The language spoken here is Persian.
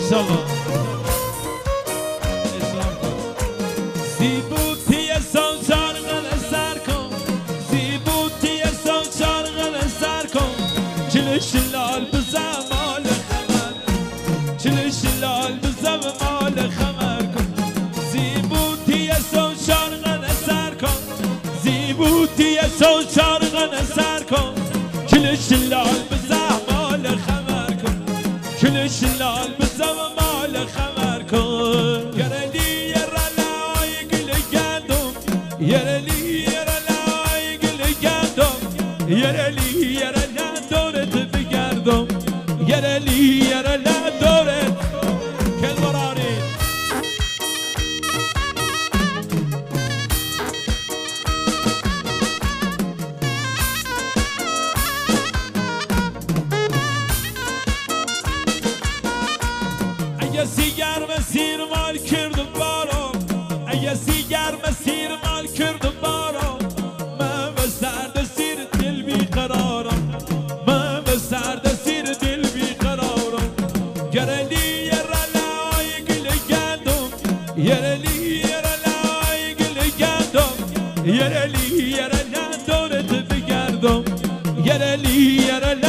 ماشاءالله زیبوتی سان شارغن سر کن زیبوتی سان شارغن سر کن چلش لال بزم مال خمر چلش لال بزم مال خمر کن زیبوتی سان شارغن سر کن زیبوتی سان شارغن سر کن چلش لال بزم مال خمر کن چلش لال بزم مال خمر کن گرلی yereli yerelay gül geldim yereli yerele döret bigerdim yereli yerele döret kel barari اگه سیگر مسیر مال کردم بارم اگه سیگر مسیر مال کردم بارم من به سرد سیر دل بیقرارم من به سرد سیر دل بیقرارم گرلی yerelay gül geldim yereli yerelay gül geldim yereli yerele döret bigerdim yereli yerele